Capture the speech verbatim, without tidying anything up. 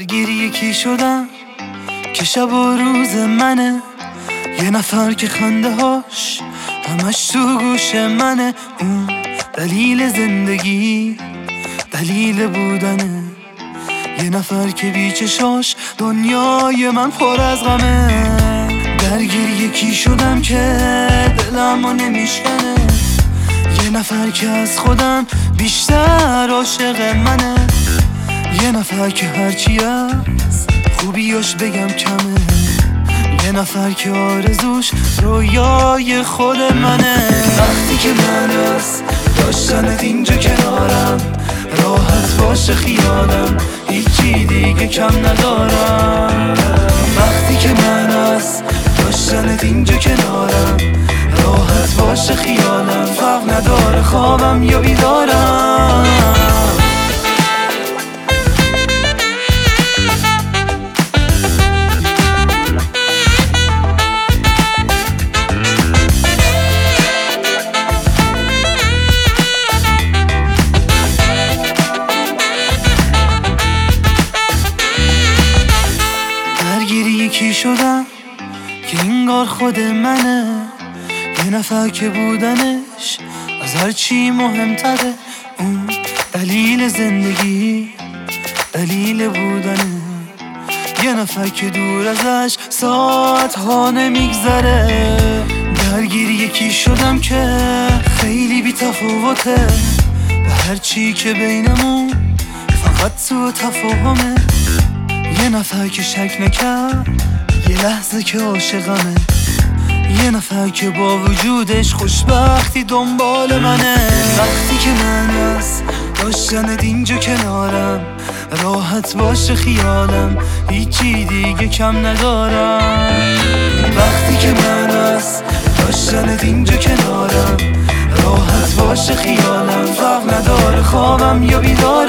درگیر یکی شدم که شب و روز منه، یه نفر که خنده هاش همش تو گوش منه. اون دلیل زندگی، دلیل بودنه، یه نفر که بی چشاش دنیای من پر از غمه. درگیر یکی شدم که دلمو نمیشکنه، یه نفر که از خودم بیشتر عاشق منه، یه نفر که هرچی از خوبیاش بگم کمه، یه نفر که آرزوش رویای خود منه. وقتی که من از داشتنت اینجا کنارم، راحت باشه خیالم، هیچی دیگه کم ندارم. وقتی که من از داشتنت اینجا کنارم، راحت باشه خیالم، فرق نداره خوابم یا بیدارم. یکی شدم که انگار خود منه، یه نفر که بودنش از هر چی مهمتره. اون دلیل زندگی، دلیل بودنه، یه نفر که دور ازش ساعت ها نمیگذره. درگیر یکی شدم که خیلی بی تفاوته، به هر چی که بینمون فقط تو تفاهمه. یه نفر که شک نکرد یه لحظه که عاشقمه، یه نفر که با وجودش خوشبختی دنبال منه. وقتی که من از داشتنت اینجا کنارم، راحت باشه خیالم، هیچی دیگه کم ندارم. وقتی که من از داشتنت اینجا کنارم، راحت باشه خیالم، فرق نداره خوابم یا بیدارم.